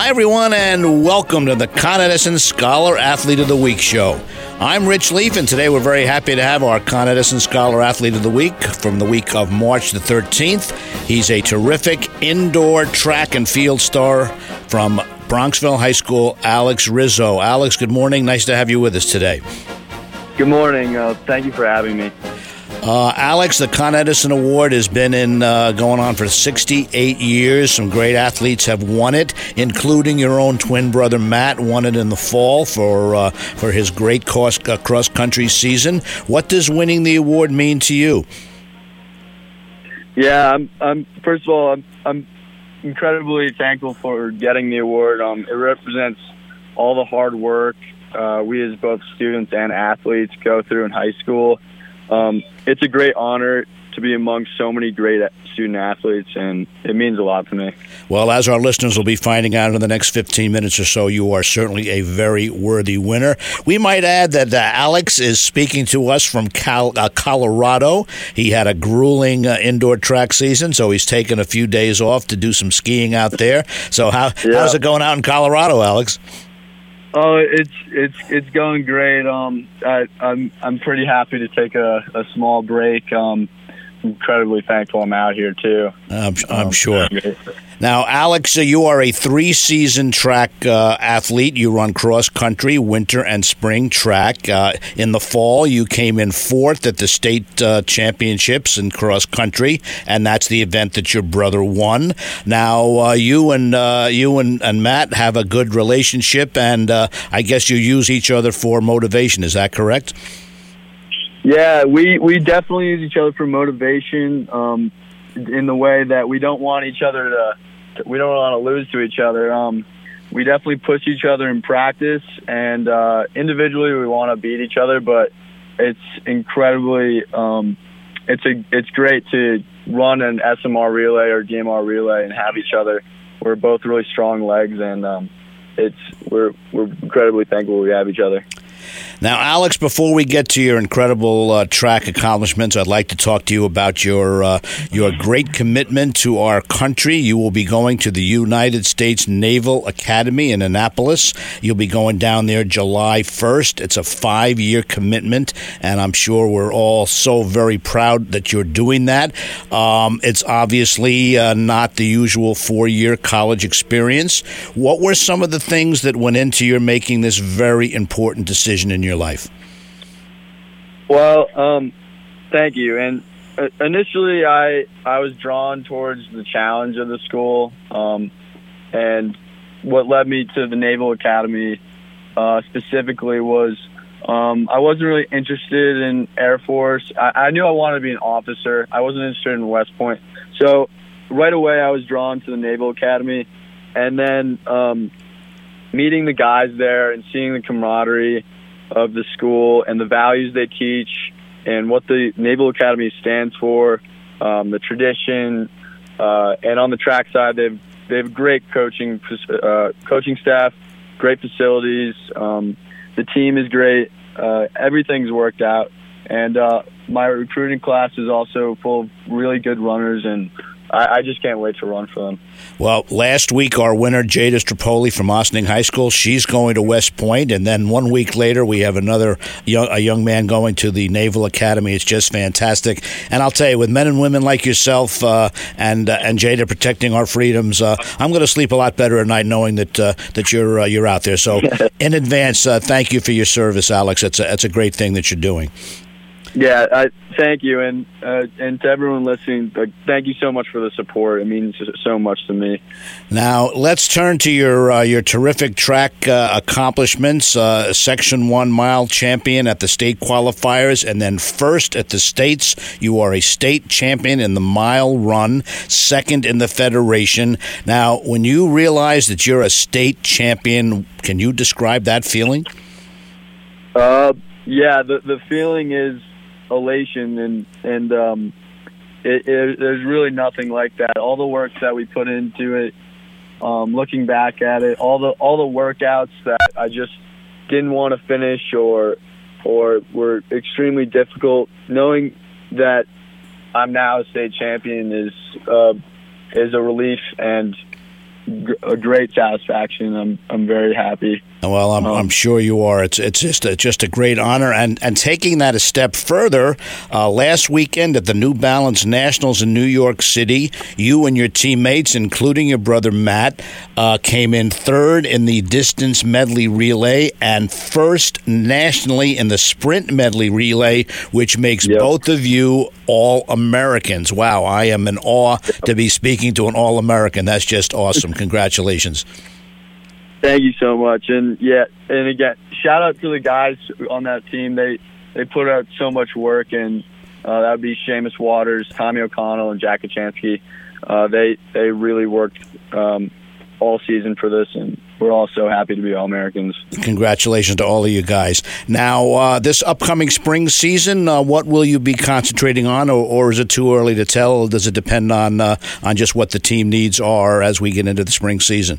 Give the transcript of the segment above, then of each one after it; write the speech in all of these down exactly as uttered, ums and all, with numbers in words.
Hi, everyone, and welcome to the Con Edison Scholar Athlete of the Week show. I'm Rich Leaf, and today we're very happy to have our Con Edison Scholar Athlete of the Week from the week of March the thirteenth. He's a terrific indoor track and field star from Bronxville High School, Alex Rizzo. Alex, good morning. Nice to have you with us today. Good morning. Uh, thank you for having me. Uh, Alex, the Con Edison Award has been in uh, going on for sixty-eight years. Some great athletes have won it, including your own twin brother Matt. Won it in the fall for uh, for his great cross uh, cross country season. What does winning the award mean to you? Yeah, I'm. I'm first of all, I'm, I'm incredibly thankful for getting the award. Um, it represents all the hard work uh, we as both students and athletes go through in high school. Um, it's a great honor to be among so many great student athletes, and it means a lot to me. Well, as our listeners will be finding out in the next fifteen minutes or so, you are certainly a very worthy winner. We might add that uh, Alex is speaking to us from Cal- uh, Colorado. He had a grueling uh, indoor track season, so he's taken a few days off to do some skiing out there. So how yeah. how's it going out in Colorado, Alex? Oh, it's it's it's going great. Um, I, I'm I'm pretty happy to take a, a small break. Um, incredibly thankful I'm out here too. I'm, I'm um, sure. Now, Alex, uh, you are a three-season track uh, athlete. You run cross-country, winter, and spring track. Uh, in the fall, you came in fourth at the state uh, championships in cross-country, and that's the event that your brother won. Now, uh, you and uh, you and, and Matt have a good relationship, and uh, I guess you use each other for motivation. Is that correct? Yeah, we, we definitely use each other for motivation um, in the way that we don't want each other to we don't want to lose to each other. Um, we definitely push each other in practice, and uh, individually we want to beat each other. But it's incredibly, um, it's a, it's great to run an S M R relay or D M R relay and have each other. We're both really strong legs, and um, it's we're we're incredibly thankful we have each other. Now, Alex, before we get to your incredible uh, track accomplishments, I'd like to talk to you about your uh, your great commitment to our country. You will be going to the United States Naval Academy in Annapolis. You'll be going down there July first. It's a five-year commitment, and I'm sure we're all so very proud that you're doing that. Um, it's obviously uh, not the usual four-year college experience. What were some of the things that went into your making this very important decision in your life? Well, um, thank you. And uh, initially, I I was drawn towards the challenge of the school, um, and what led me to the Naval Academy uh, specifically was um, I wasn't really interested in Air Force. I, I knew I wanted to be an officer. I wasn't interested in West Point. So right away, I was drawn to the Naval Academy, and then um, meeting the guys there and seeing the camaraderie of the school and the values they teach and what the Naval Academy stands for, um, the tradition, uh, and on the track side, they've they have great coaching uh, coaching staff, great facilities. Um, the team is great. Uh, everything's worked out, and uh, my recruiting class is also full of really good runners, and I, I just can't wait to run for them. Well, last week, our winner, Jada Strapoli from Ossining High School, she's going to West Point, and then one week later, we have another young, a young man going to the Naval Academy. It's just fantastic. And I'll tell you, with men and women like yourself uh, and uh, and Jada protecting our freedoms, uh, I'm going to sleep a lot better at night knowing that uh, that you're uh, you're out there. So, in advance, uh, thank you for your service, Alex. It's a, it's a great thing that you're doing. Yeah, I, thank you, and uh, and to everyone listening, uh, thank you so much for the support. It means so much to me. Now, let's turn to your uh, your terrific track uh, accomplishments. Uh, Section one mile champion at the state qualifiers, and then first at the states. You are a state champion in the mile run, second in the federation. Now, when you realize that you're a state champion, can you describe that feeling? Uh, yeah, the the feeling is elation, and and um, it, it, there's really nothing like that. All the work that we put into it, um, looking back at it, all the all the workouts that I just didn't want to finish or or were extremely difficult. Knowing that I'm now a state champion is uh, is a relief, and a great satisfaction. I'm I'm very happy. Well, I'm, um, I'm sure you are. It's it's just a, just a great honor. And and taking that a step further, uh, last weekend at the New Balance Nationals in New York City, you and your teammates, including your brother Matt, uh, came in third in the distance medley relay and first nationally in the sprint medley relay, which makes yep. both of you All-Americans. Wow, I am in awe to be speaking to an All-American. That's just awesome. Congratulations. Thank you so much. And yeah, and again, shout out to the guys on that team. They they put out so much work, and uh, that would be Seamus Waters, Tommy O'Connell, and Jack Kachansky. Uh, they they really worked um, all season for this, and we're all so happy to be All-Americans. Congratulations to all of you guys. Now, uh, this upcoming spring season, uh, what will you be concentrating on, or, or is it too early to tell? Does it depend on uh, on just what the team needs are as we get into the spring season?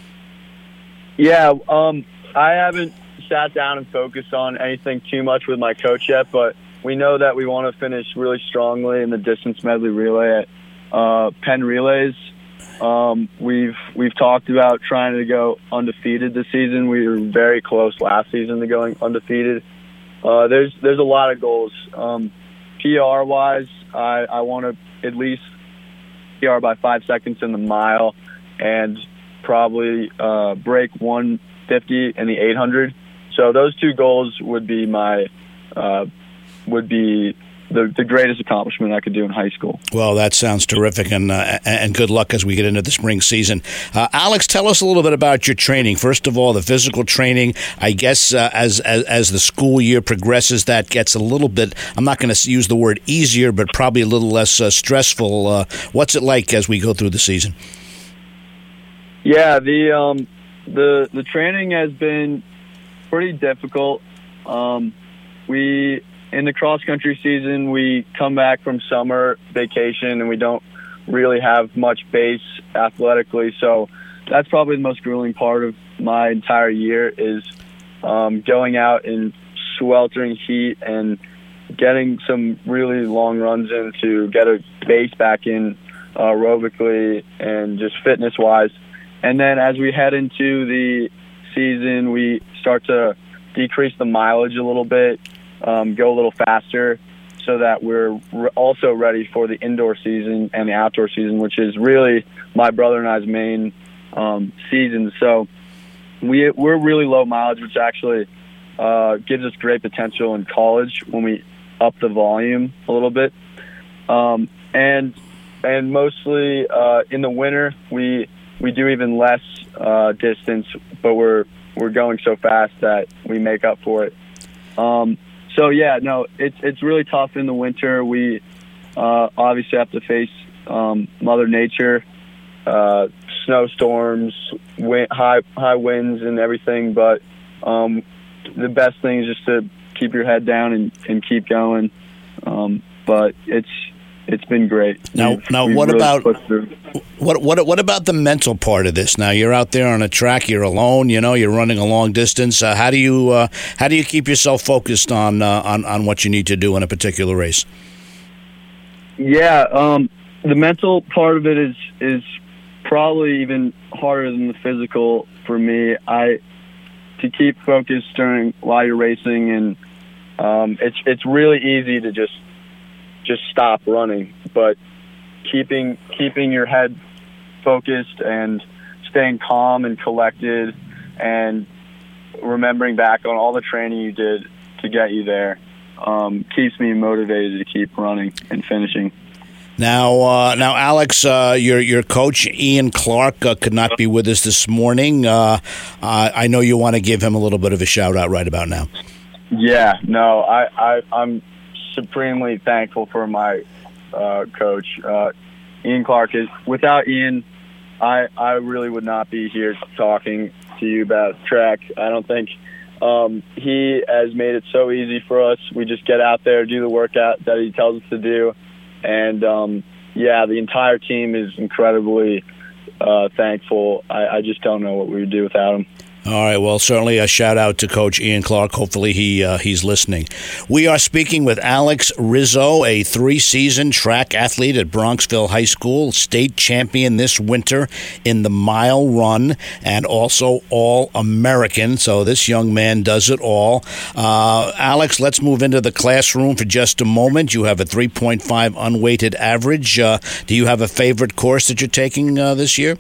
Yeah, um, I haven't sat down and focused on anything too much with my coach yet, but we know that we want to finish really strongly in the distance medley relay at uh, Penn Relays. Um, we've we've talked about trying to go undefeated this season. We were very close last season to going undefeated. Uh, there's there's a lot of goals. Um, P R wise, I, I want to at least P R by five seconds in the mile, and probably uh, break one fifty in the eight hundred. So those two goals would be my uh, would be the, the greatest accomplishment I could do in high school. Well, that sounds terrific, and uh, and good luck as we get into the spring season. Uh, Alex, tell us a little bit about your training. First of all, the physical training. I guess uh, as, as as the school year progresses, that gets a little bit, I'm not going to use the word easier, but probably a little less uh, stressful. Uh, what's it like as we go through the season? Yeah, the um, the the training has been pretty difficult. Um, we in the cross country season, we come back from summer vacation and we don't really have much base athletically. So that's probably the most grueling part of my entire year is um, going out in sweltering heat and getting some really long runs in to get a base back in uh, aerobically and just fitness wise. And then as we head into the season, we start to decrease the mileage a little bit, um, go a little faster so that we're re- also ready for the indoor season and the outdoor season, which is really my brother and I's main um, season. So we, we're really low mileage, which actually uh, gives us great potential in college when we up the volume a little bit. Um, and and mostly uh, in the winter, we we do even less uh, distance, but we're we're going so fast that we make up for it. Um, so yeah, no, it's it's really tough in the winter. We uh, obviously have to face um, Mother Nature, uh, snowstorms, wind, high high winds, and everything. But um, the best thing is just to keep your head down and, and keep going. Um, but it's it's been great. Now, we've, now, we've what really about what what what about the mental part of this? Now, you're out there on a track, you're alone. You know, you're running a long distance. Uh, how do you uh, how do you keep yourself focused on uh, on on what you need to do in a particular race? Yeah, um, the mental part of it is is probably even harder than the physical for me. I to keep focused during while you're racing, and um, it's it's really easy to just just stop running, but keeping keeping your head focused and staying calm and collected and remembering back on all the training you did to get you there um, keeps me motivated to keep running and finishing. Now, uh, now, Alex, uh, your your coach Ian Clark uh, could not be with us this morning. Uh, uh, I know you want to give him a little bit of a shout out right about now. Yeah, no, I, I I'm supremely thankful for my uh, coach, uh, Ian Clark. Is without Ian, I I really would not be here talking to you about track. I don't think um, he has made it so easy for us. We just get out there, do the workout that he tells us to do. And, um, yeah, the entire team is incredibly uh, thankful. I, I just don't know what we would do without him. All right. Well, certainly a shout out to Coach Ian Clark. Hopefully he uh, he's listening. We are speaking with Alex Rizzo, a three-season track athlete at Bronxville High School, state champion this winter in the mile run, and also All-American. So this young man does it all. Uh, Alex, let's move into the classroom for just a moment. You have a three point five unweighted average. Uh, do you have a favorite course that you're taking uh, this year?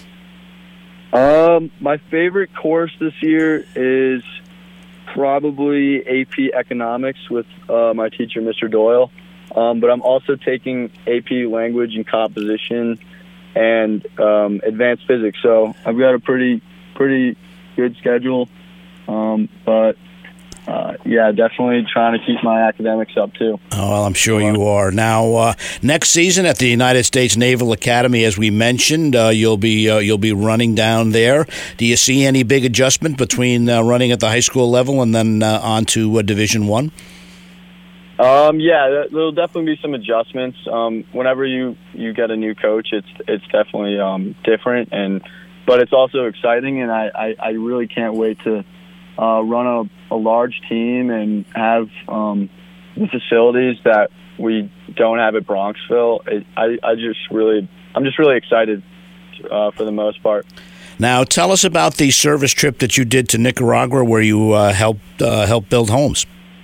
Um, my favorite course this year is probably A P Economics with uh, my teacher, Mister Doyle. Um, but I'm also taking A P Language and Composition and um, Advanced Physics. So I've got a pretty pretty good schedule. Um, but Uh, yeah, definitely trying to keep my academics up, too. Oh, well, I'm sure you are. Now, uh, next season at the United States Naval Academy, as we mentioned, uh, you'll be uh, you'll be running down there. Do you see any big adjustment between uh, running at the high school level and then uh, on to uh, Division One? Um, yeah, there'll definitely be some adjustments. Um, whenever you, you get a new coach, it's it's definitely um, different, and but it's also exciting, and I, I, I really can't wait to uh, run a, a large team and have um, the facilities that we don't have at Bronxville. It, I, I just really, I'm just really excited uh, for the most part. Now, tell us about the service trip that you did to Nicaragua, where you uh, helped uh, help build homes.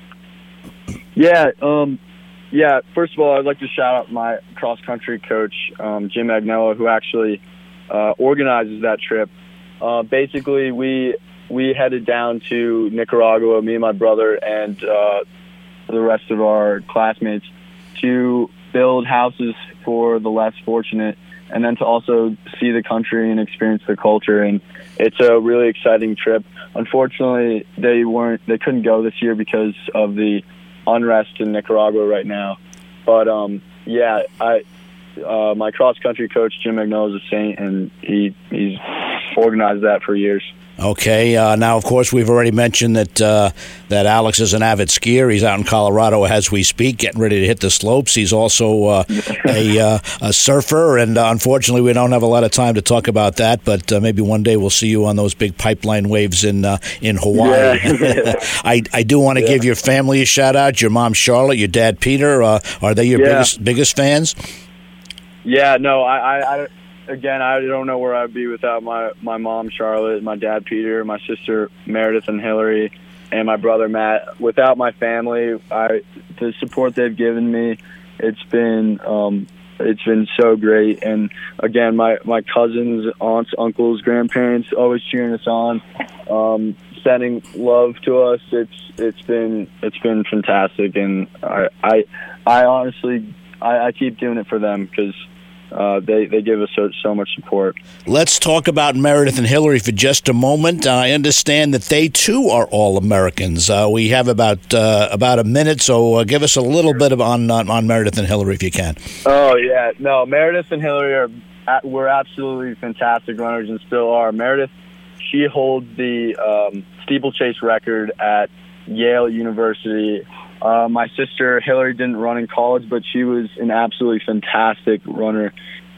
Yeah, um, yeah. First of all, I'd like to shout out my cross country coach, um, Jim Agnella, who actually uh, organizes that trip. Uh, basically, we we headed down to Nicaragua, me and my brother, and uh, the rest of our classmates, to build houses for the less fortunate, and then to also see the country and experience the culture. And it's a really exciting trip. Unfortunately, they weren't, they couldn't go this year because of the unrest in Nicaragua right now. But um, yeah, I uh, my cross country coach Jim Agnella is a saint, and he he's organized that for years. Okay. Uh, now, of course, we've already mentioned that uh, that Alex is an avid skier. He's out in Colorado as we speak, getting ready to hit the slopes. He's also uh, a, uh, a surfer, and uh, unfortunately, we don't have a lot of time to talk about that. But uh, maybe one day we'll see you on those big pipeline waves in uh, in Hawaii. Yeah. I I do want to yeah. give your family a shout out. Your mom Charlotte, your dad Peter. Uh, are they your yeah. biggest biggest fans? Yeah. No. I. I, I Again, I don't know where I'd be without my, my mom, Charlotte, my dad, Peter, my sister, Meredith and Hillary, and my brother, Matt. Without my family, I the support they've given me, it's been um, it's been so great. And, again, my, my cousins, aunts, uncles, grandparents always cheering us on, um, sending love to us. It's it's been it's been fantastic. And I, I, I honestly, I, I keep doing it for them because Uh, they, they give us so, so much support. Let's talk about Meredith and Hillary for just a moment. Uh, I understand that they, too, are All-Americans. Uh, we have about uh, about a minute, so uh, give us a little bit of on, on on Meredith and Hillary if you can. Oh, yeah. No, Meredith and Hillary are we're absolutely fantastic runners and still are. Meredith, she holds the um, steeplechase record at Yale University. Uh, my sister Hillary didn't run in college, but she was an absolutely fantastic runner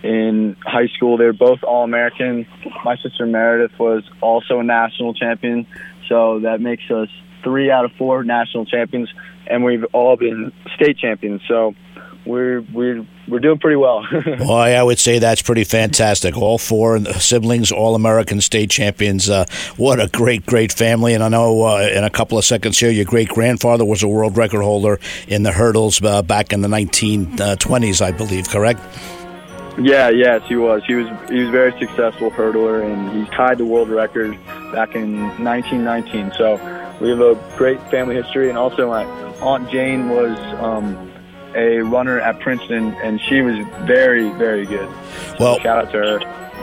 in high school. They were both All-American. My sister Meredith was also a national champion, so that makes us three out of four national champions, and we've all been state champions. So we're we're we're doing pretty well. Boy, I would say that's pretty fantastic. All four siblings, All-American state champions. Uh, what a great, great family. And I know uh, in a couple of seconds here, your great-grandfather was a world record holder in the hurdles uh, back in the nineteen twenties, I believe, correct? Yeah, yes, he was. He was he was a very successful hurdler, and he tied the world record back in nineteen nineteen. So we have a great family history. And also my Aunt Jane was um, a runner at Princeton, and she was very, very good. So well, shout out to her.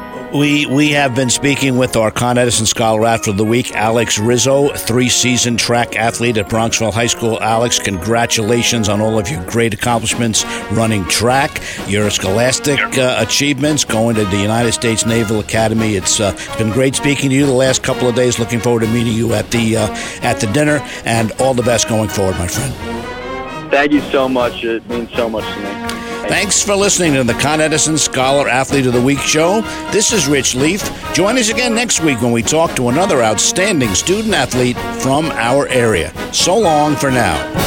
We we have been speaking with our Con Edison Scholar Athlete of the Week, Alex Rizzo, three-season track athlete at Bronxville High School. Alex, congratulations on all of your great accomplishments running track, your scholastic uh, achievements, going to the United States Naval Academy. It's, uh, it's been great speaking to you the last couple of days. Looking forward to meeting you at the uh, at the dinner, and all the best going forward, my friend. Thank you so much. It means so much to me. Thank Thanks for listening to the Con Edison Scholar Athlete of the Week show. This is Rich Leaf. Join us again next week when we talk to another outstanding student athlete from our area. So long for now.